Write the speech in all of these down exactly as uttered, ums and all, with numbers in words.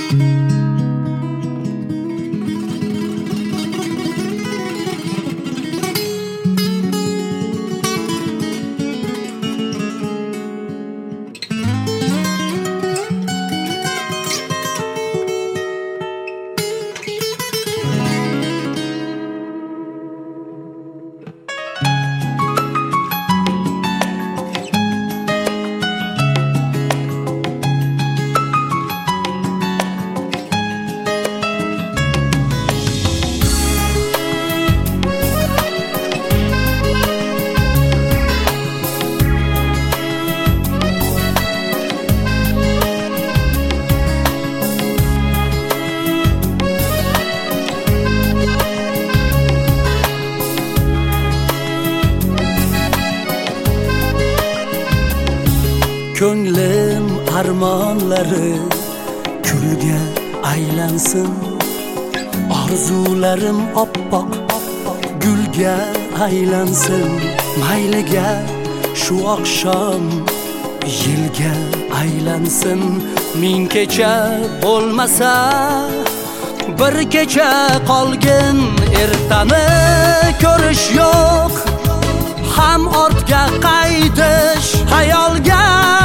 Ko'nglim armonlari kulga aylansin, orzularim oppoq gulga aylansin. Mayliga shu oqshom yilga aylansin. Ming kecha bo'lmasa bir kecha qolgin. Ertani ko'rish yo'q, ham ortga qaytish. Hayolga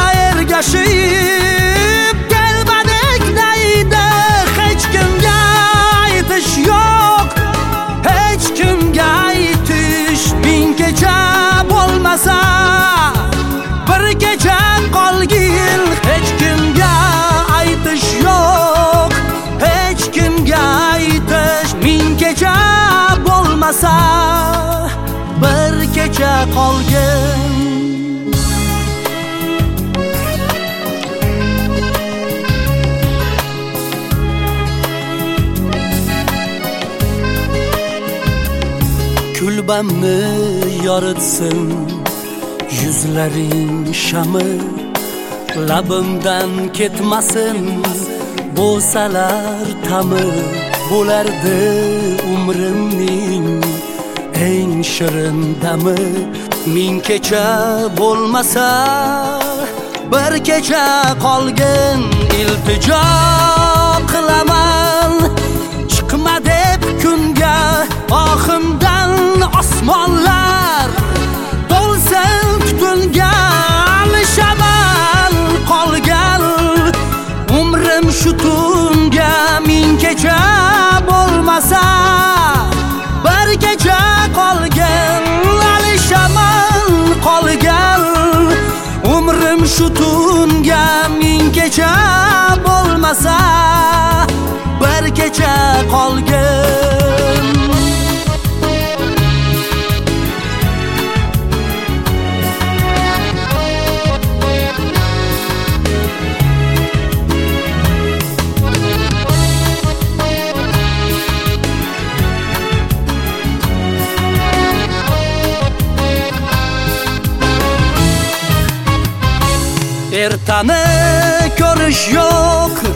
ergashib qalbadek daydi. Hech kimga aytish yo'q, hech kimga aytish. Ming kecha bo'lmasa bir kecha qolgin. Hech kimga aytish yo'q, hech kimga aytish. Ming kecha bo'lmasa bir kecha qolgin. Kulbamni yoritsin yuzlaring shami. Labimdan ketmasin bo'salar tami. Bo'lardi umrimning eng shirin dami. Ming kecha bo'lmasa bir kecha qolgin. Iltijo qilaman chiqma deb kunga. Ohimdan osmonlar to'lsin tutunga. Alishaman qolgan umrim shu tunga. Ming kecha bo'lmasa bir kecha qolgin. Alishaman qolgan umrim shu tunga. Ming kecha bo'lmasa bir kecha qolgin. Ertani ko'rish yo'q,